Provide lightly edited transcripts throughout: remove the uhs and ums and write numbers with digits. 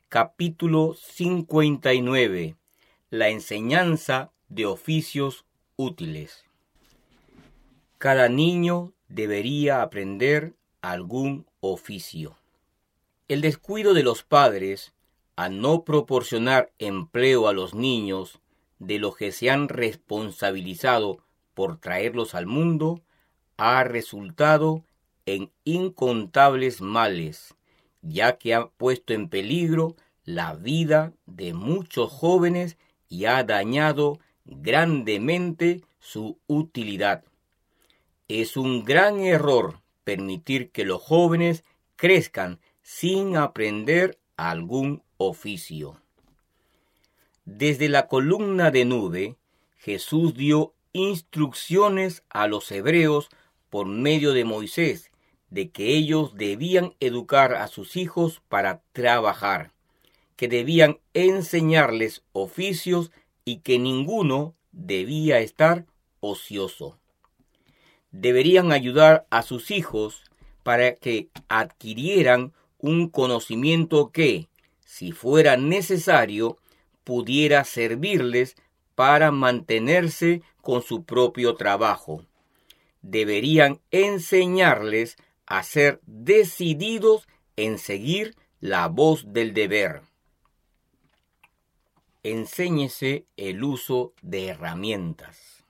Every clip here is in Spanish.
Capítulo 59. La enseñanza de oficios útiles. Cada niño debería aprender algún oficio. El descuido de los padres a no proporcionar empleo a los niños de los que se han responsabilizado por traerlos al mundo ha resultado en incontables males, ya que ha puesto en peligro la vida de muchos jóvenes y ha dañado grandemente su utilidad. Es un gran error permitir que los jóvenes crezcan sin aprender algún oficio. Desde la columna de nube, Jesús dio instrucciones a los hebreos por medio de Moisés, de que ellos debían educar a sus hijos para trabajar, que debían enseñarles oficios y que ninguno debía estar ocioso. Deberían ayudar a sus hijos para que adquirieran un conocimiento que, si fuera necesario, pudiera servirles para mantenerse con su propio trabajo. Deberían enseñarles a ser decididos en seguir la voz del deber. Enséñese el uso de herramientas.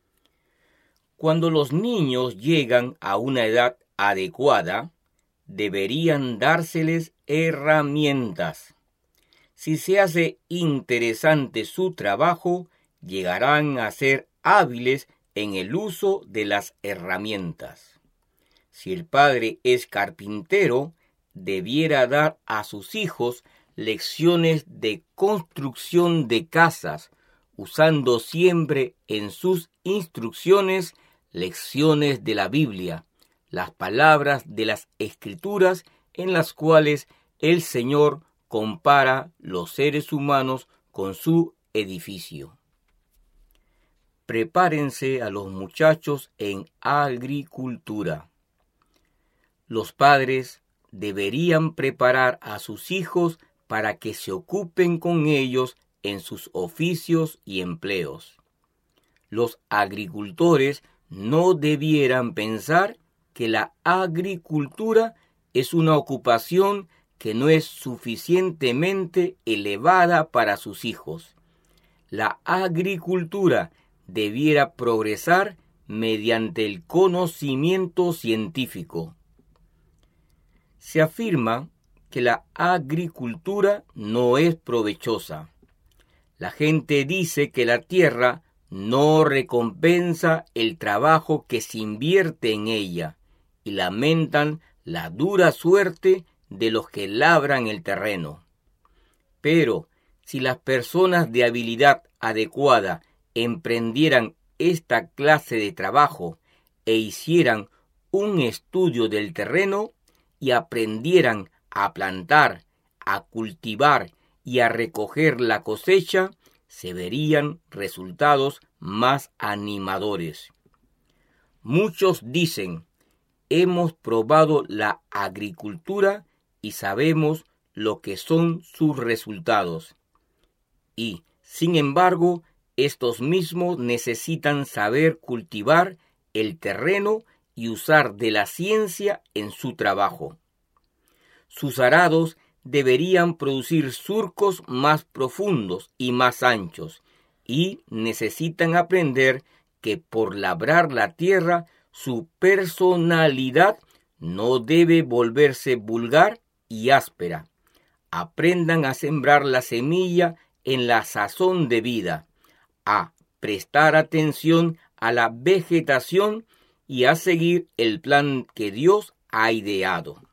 Cuando los niños llegan a una edad adecuada, deberían dárseles herramientas. Si se hace interesante su trabajo, llegarán a ser hábiles en el uso de las herramientas. Si el padre es carpintero, debiera dar a sus hijos lecciones de construcción de casas, usando siempre en sus instrucciones lecciones de la Biblia, las palabras de las Escrituras en las cuales el Señor compara los seres humanos con su edificio. Prepárense a los muchachos en agricultura. Los padres deberían preparar a sus hijos para que se ocupen con ellos en sus oficios y empleos. Los agricultores no debieran pensar que la agricultura es una ocupación que no es suficientemente elevada para sus hijos. La agricultura debiera progresar mediante el conocimiento científico. Se afirma que la agricultura no es provechosa. La gente dice que la tierra no recompensa el trabajo que se invierte en ella y lamentan la dura suerte de los que labran el terreno. Pero si las personas de habilidad adecuada emprendieran esta clase de trabajo e hicieran un estudio del terreno y aprendieran a plantar, a cultivar y a recoger la cosecha, se verían resultados más animadores. Muchos dicen: hemos probado la agricultura y sabemos lo que son sus resultados. Y, sin embargo, estos mismos necesitan saber cultivar el terreno y usar de la ciencia en su trabajo. Sus arados deberían producir surcos más profundos y más anchos, y necesitan aprender que por labrar la tierra su personalidad no debe volverse vulgar y áspera. Aprendan a sembrar la semilla en la sazón de vida, a prestar atención a la vegetación y a seguir el plan que Dios ha ideado.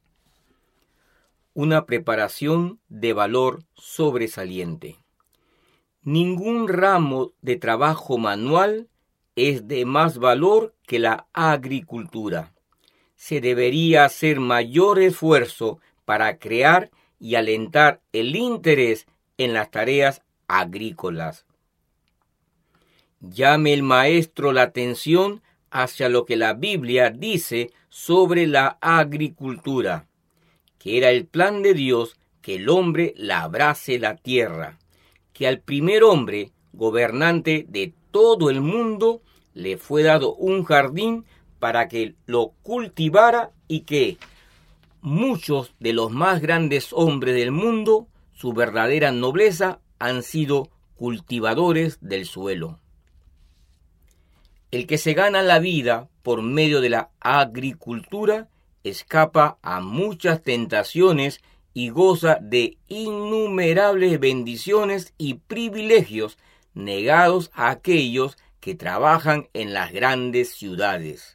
Una preparación de valor sobresaliente. Ningún ramo de trabajo manual es de más valor que la agricultura. Se debería hacer mayor esfuerzo para crear y alentar el interés en las tareas agrícolas. Llame el maestro la atención hacia lo que la Biblia dice sobre la agricultura, que era el plan de Dios que el hombre labrase la tierra, que al primer hombre, gobernante de todo el mundo, le fue dado un jardín para que lo cultivara y que muchos de los más grandes hombres del mundo, su verdadera nobleza, han sido cultivadores del suelo. El que se gana la vida por medio de la agricultura escapa a muchas tentaciones y goza de innumerables bendiciones y privilegios negados a aquellos que trabajan en las grandes ciudades.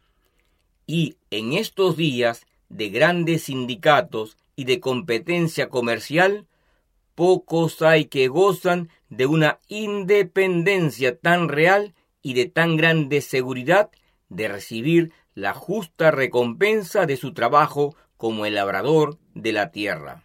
Y en estos días de grandes sindicatos y de competencia comercial, pocos hay que gozan de una independencia tan real y de tan grande seguridad de recibir la justa recompensa de su trabajo como el labrador de la tierra.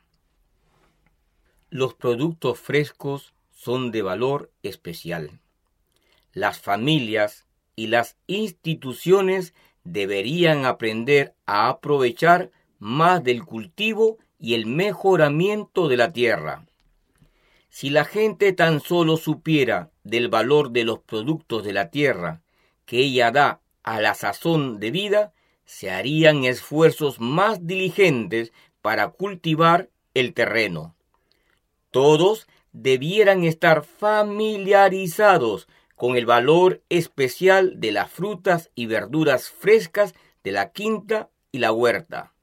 Los productos frescos son de valor especial. Las familias y las instituciones deberían aprender a aprovechar más del cultivo y el mejoramiento de la tierra. Si la gente tan solo supiera del valor de los productos de la tierra que ella da a la sazón de vida, se harían esfuerzos más diligentes para cultivar el terreno. Todos debieran estar familiarizados con el valor especial de las frutas y verduras frescas de la quinta y la huerta.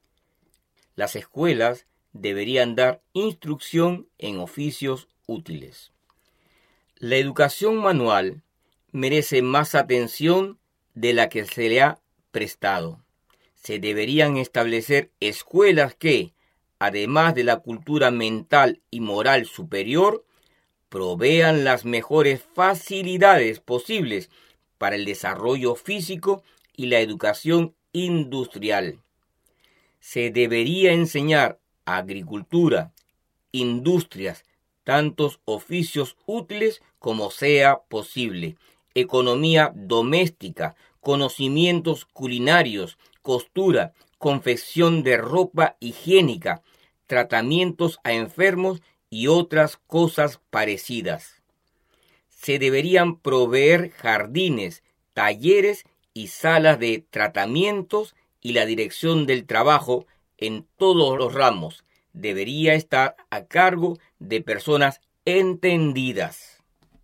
Las escuelas deberían dar instrucción en oficios útiles. La educación manual merece más atención de la que se le ha prestado. Se deberían establecer escuelas que, además de la cultura mental y moral superior, provean las mejores facilidades posibles para el desarrollo físico y la educación industrial. Se debería enseñar agricultura, industrias, tantos oficios útiles como sea posible, economía doméstica, conocimientos culinarios, costura, confección de ropa higiénica, tratamientos a enfermos y otras cosas parecidas. Se deberían proveer jardines, talleres y salas de tratamientos, y la dirección del trabajo en todos los ramos debería estar a cargo de personas entendidas.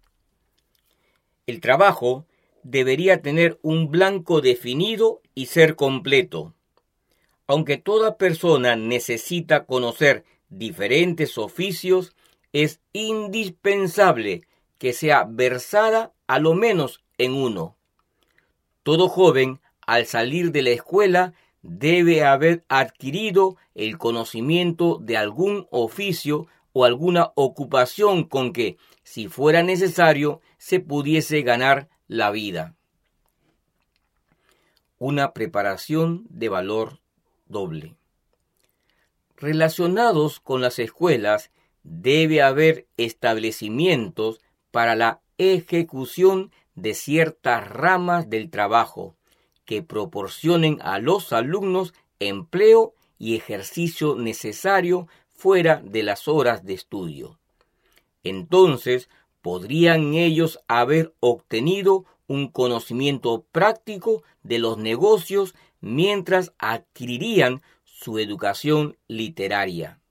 El trabajo debería tener un blanco definido y ser completo. Aunque toda persona necesita conocer diferentes oficios, es indispensable que sea versada a lo menos en uno. Todo joven, al salir de la escuela, debe haber adquirido el conocimiento de algún oficio o alguna ocupación con que, si fuera necesario, se pudiese ganar la vida. Una preparación de valor doble. Relacionados con las escuelas, debe haber establecimientos para la ejecución de ciertas ramas del trabajo que proporcionen a los alumnos empleo y ejercicio necesario fuera de las horas de estudio. Entonces, podrían ellos haber obtenido un conocimiento práctico de los negocios mientras adquirirían su educación literaria.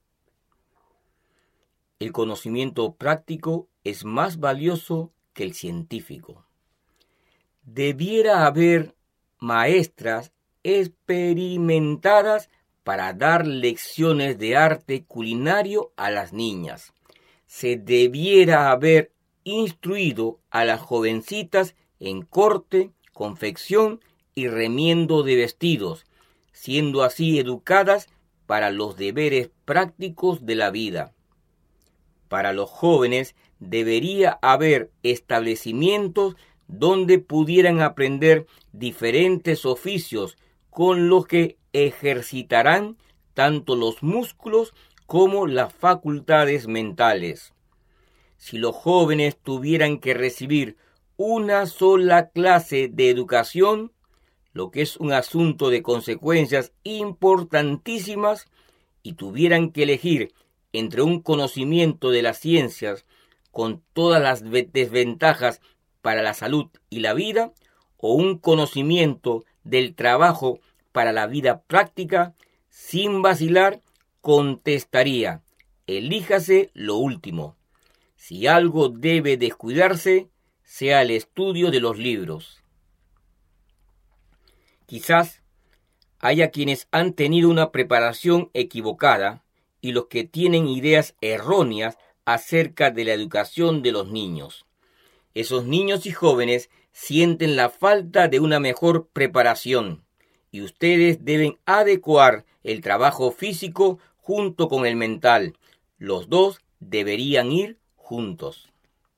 El conocimiento práctico es más valioso que el científico. Debiera haber maestras experimentadas para dar lecciones de arte culinario a las niñas. Se debiera haber instruido a las jovencitas en corte, confección y remiendo de vestidos, siendo así educadas para los deberes prácticos de la vida. Para los jóvenes debería haber establecimientos donde pudieran aprender diferentes oficios con los que ejercitarán tanto los músculos como las facultades mentales. Si los jóvenes tuvieran que recibir una sola clase de educación, lo que es un asunto de consecuencias importantísimas, y tuvieran que elegir entre un conocimiento de las ciencias con todas las desventajas para la salud y la vida, o un conocimiento del trabajo para la vida práctica, sin vacilar, contestaría: elíjase lo último. Si algo debe descuidarse, sea el estudio de los libros. Quizás haya quienes han tenido una preparación equivocada y los que tienen ideas erróneas acerca de la educación de los niños. Esos niños y jóvenes sienten la falta de una mejor preparación y ustedes deben adecuar el trabajo físico junto con el mental. Los dos deberían ir juntos.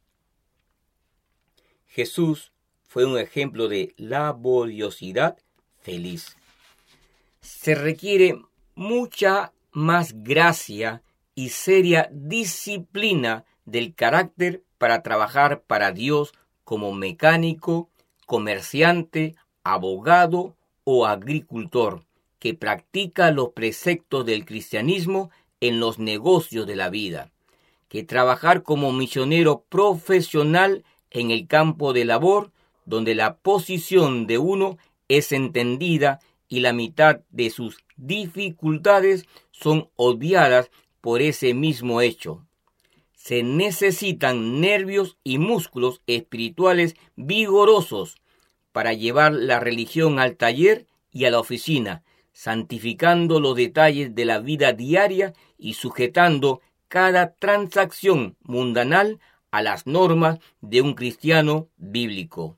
Jesús fue un ejemplo de laboriosidad feliz. Se requiere mucha más gracia y seria disciplina del carácter para trabajar para Dios como mecánico, comerciante, abogado o agricultor, que practica los preceptos del cristianismo en los negocios de la vida, que trabajar como misionero profesional en el campo de labor, donde la posición de uno es entendida y la mitad de sus dificultades son obviadas por ese mismo hecho. Se necesitan nervios y músculos espirituales vigorosos para llevar la religión al taller y a la oficina, santificando los detalles de la vida diaria y sujetando cada transacción mundanal a las normas de un cristiano bíblico.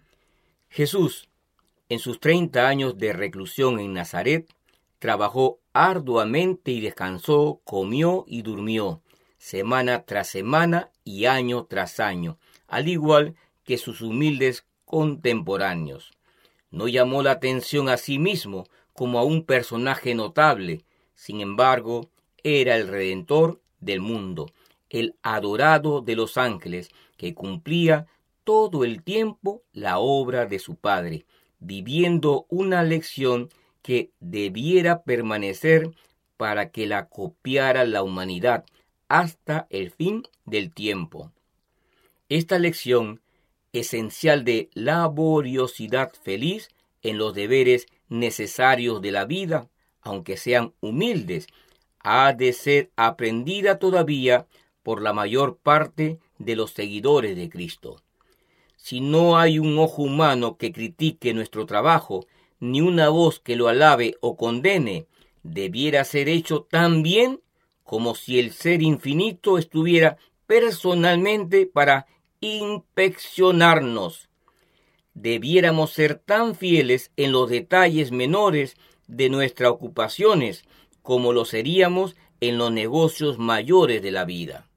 Jesús, en sus 30 años de reclusión en Nazaret, trabajó arduamente y descansó, comió y durmió, semana tras semana y año tras año, al igual que sus humildes contemporáneos. No llamó la atención a sí mismo como a un personaje notable, sin embargo, era el Redentor del mundo, el adorado de los ángeles, que cumplía todo el tiempo la obra de su Padre, viviendo una lección que debiera permanecer para que la copiara la humanidad hasta el fin del tiempo. Esta lección esencial de laboriosidad feliz en los deberes necesarios de la vida, aunque sean humildes, ha de ser aprendida todavía por la mayor parte de los seguidores de Cristo. Si no hay un ojo humano que critique nuestro trabajo, ni una voz que lo alabe o condene, debiera ser hecho tan bien como si el Ser Infinito estuviera personalmente para inspeccionarnos. Debiéramos ser tan fieles en los detalles menores de nuestras ocupaciones como lo seríamos en los negocios mayores de la vida.